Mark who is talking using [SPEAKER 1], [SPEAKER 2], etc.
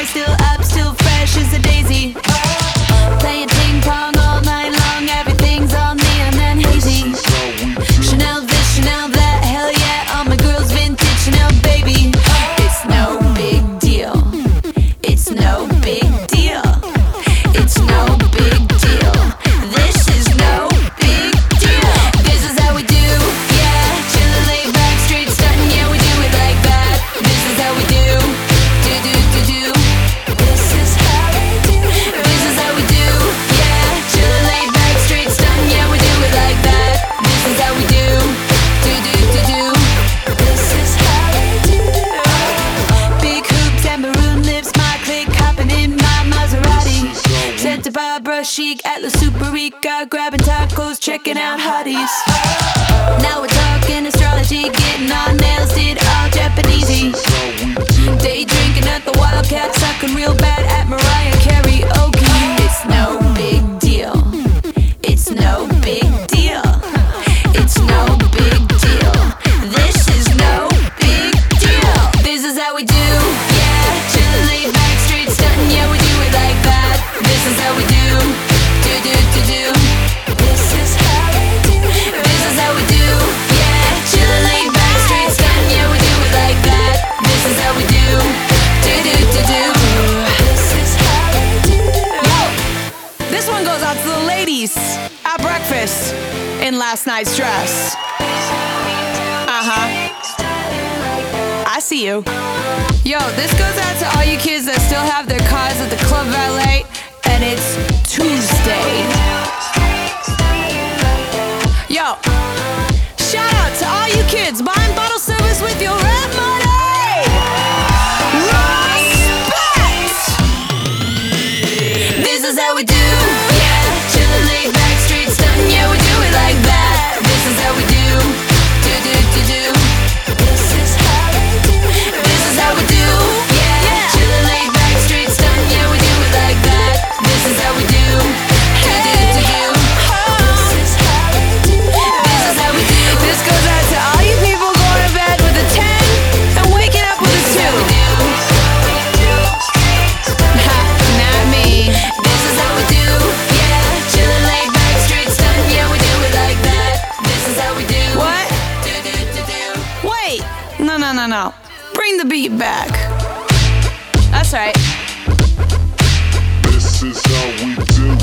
[SPEAKER 1] bar, still up, still fresh as a daisy. Playing ping pong all night long, everything's all neon and hazy. Chanel this, Chanel that, hell yeah, all my girls vintage Chanel, baby. It's no big deal. It's no big deal. It's no big deal. This is no big deal. This is how we do, yeah. Chillin', laid back, straight stuntin', yeah, we do it like that. This is how we do, do do do do. This is how we do. This is how we do, yeah. Chillin', laid back, straight stuntin', yeah, we do it like that. This is how we do, do do do do. This is how we do. Big hoops and maroon lips, my clique hopping in my Maserati. Santa Barbara chic, Atlas Super Rica, grabbing tacos, checking out hotties. Now we're talking astrology, getting our nails did all Japanesey. Day drinking at the Wildcat, sucking real bad at Mariah karaoke. It's no big deal. It's no big deal. It's no big deal. This is no big deal. This is how we do, yeah. Chillin', laid back, straight stuntin', yeah, we do it like that. This is how we do, do do do do. This is how we do. This is how we do, yeah. Chillin', laid back, straight stuntin', yeah, we do it like that. This is how we do, do do do do. This is how we do. Yo, this one goes out to the ladies at breakfast in last night's dress. I see you. Yo, this goes out to all you kids that still have their cars at the Club Valet, and it's Tuesday. Yo, shout out to all you kids buying bottle service with your rap money. Respect! This is how we do, yeah. Chillin', laid back, straight stuntin', yeah, we do it like that. This is how we do, do do do do. This is how we do. This is how we do, yeah. Chillin', laid back, straight stuntin', yeah, we do it like that. This is how we do, do do do do. This is how we do. This is how we do. This goes out to all you people going to bed with a 10 and waking up with a 2. Not me. This is how we do, yeah. Chillin', laid back, straight stuntin', yeah, we do it like that. This is how we do. What? Do do do do. Wait. No. Bring the beat back. That's right.
[SPEAKER 2] This is how we do.